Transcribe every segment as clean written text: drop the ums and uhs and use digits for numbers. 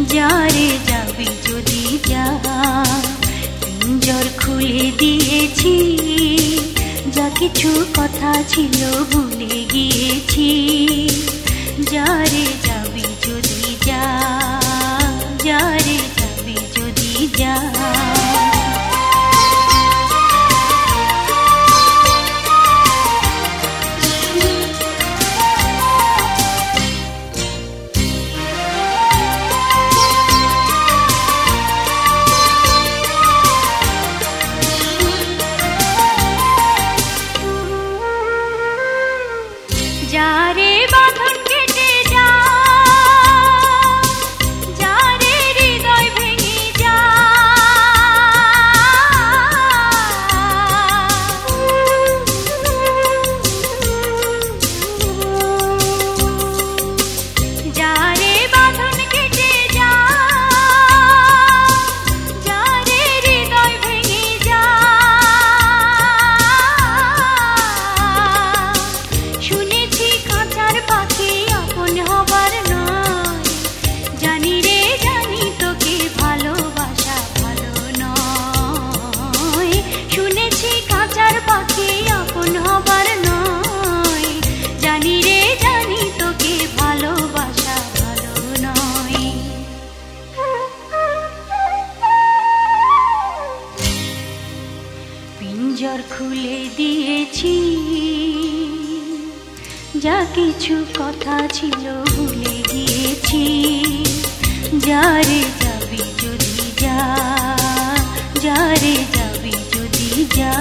যারে যাবি যদি যা, পিঞ্জর খুলে দিয়েছি, যা কিছু কথা ছিল ভুলে গিয়েছি। যারে যাবি যদি যা, যারে যাবি যদি যা। যারে বাঁধন কেটে যা, যারে হৃদয় ভেঙে যা, যারে বাঁধন কেটে যা, যারে হৃদয় ভেঙে যা। শুনেছি কাঁচার পাখি আপন হবার নয়, জানি রে জানি তোকে ভালোবাসা ভালো নয়। শুনেছি কাঁচার পাখি আপন হবার নয়, জানি রে জানি তোকে ভালোবাসা ভালো নয়। পিঞ্জর খুলে দিয়েছি, যা কিছু কথা ছিল ভুলে গিয়েছি। যারে যাবি যদি যা, যারে যাবি যদি যা।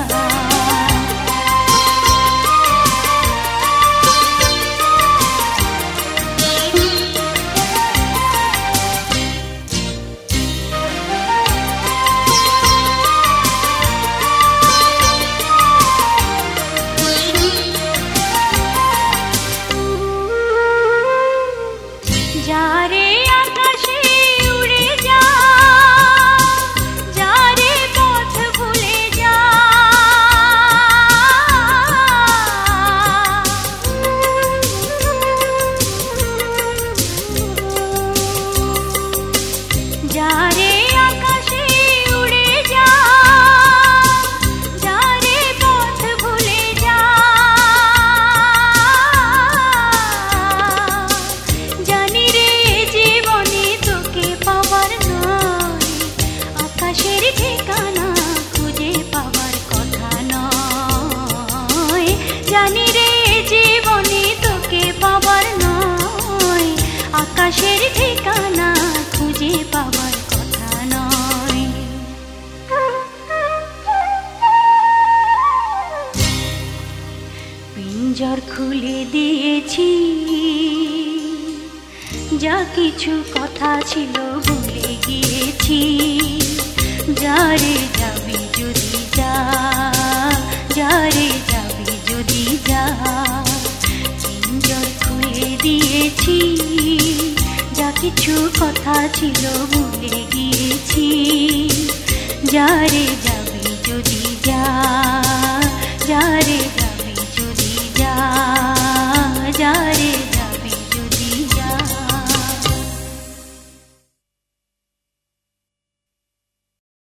যারে আকাশে উড়ে যা, যারে পথ ভুলে যা, যারে আকাশে উড়ে যা, যারে পথ ভুলে যা। জানি রে জীবনে তোকে পাবার নয়, আকাশের ঠিকানা খুঁজে পাবার কথা নয়। জানি রে জীবনে তোকে পাবার নয়, আকাশের ঠিকানা খুঁজে পাবার কথা নয়। পিঞ্জর খুলে দিয়েছি, যা কিছু কথা ছিল ভুলে গিয়েছি। যারে যাবি যদি যা, যারে যাবি যদি যা। পিঞ্জর খুলে দিয়েছি, যা কিছু কথা ছিল ভুলে গিয়েছি। যারে যাবি যদি যা, যারে